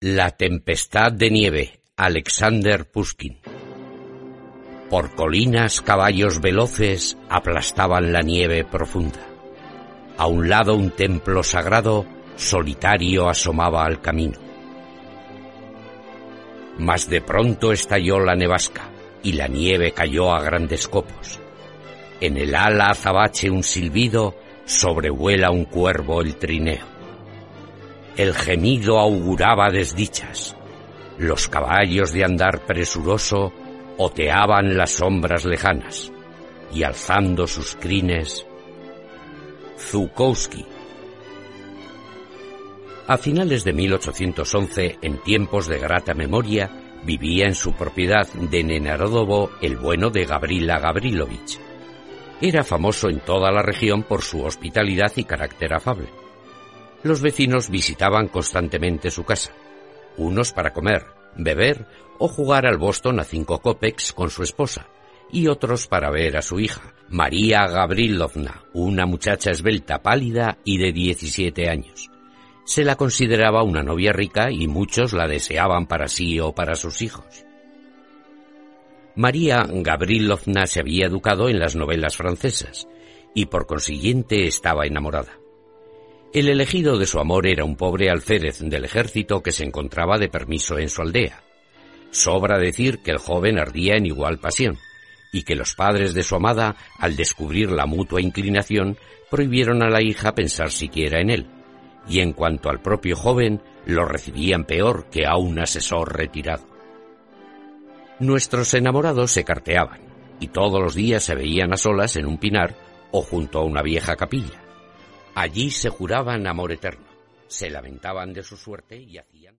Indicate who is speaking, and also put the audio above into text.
Speaker 1: La tempestad de nieve, Alexander Pushkin. Por colinas caballos veloces aplastaban la nieve profunda. A un lado un templo sagrado solitario asomaba al camino. Mas de pronto estalló la nevasca y la nieve cayó a grandes copos. En el ala azabache un silbido, sobrevuela un cuervo el trineo. El gemido auguraba desdichas. Los caballos de andar presuroso oteaban las sombras lejanas y alzando sus crines, Zhukovsky. A finales de 1811, en tiempos de grata memoria, vivía en su propiedad de Nenarodovo el bueno de Gavrila Gavrilovich. Era famoso en toda la región por su hospitalidad y carácter afable. Los vecinos visitaban constantemente su casa, unos para comer, beber o jugar al Boston a 5 kopecks con su esposa, y otros para ver a su hija, María Gavrilovna, una muchacha esbelta, pálida y de 17 años. Se la consideraba una novia rica y muchos la deseaban para sí o para sus hijos. María Gavrilovna se había educado en las novelas francesas y por consiguiente estaba enamorada. El elegido de su amor era un pobre alférez del ejército que se encontraba de permiso en su aldea. Sobra decir que el joven ardía en igual pasión, y que los padres de su amada, al descubrir la mutua inclinación, prohibieron a la hija pensar siquiera en él, y en cuanto al propio joven, lo recibían peor que a un asesor retirado. Nuestros enamorados se carteaban, y todos los días se veían a solas en un pinar o junto a una vieja capilla. Allí se juraban amor eterno, se lamentaban de su suerte y hacían...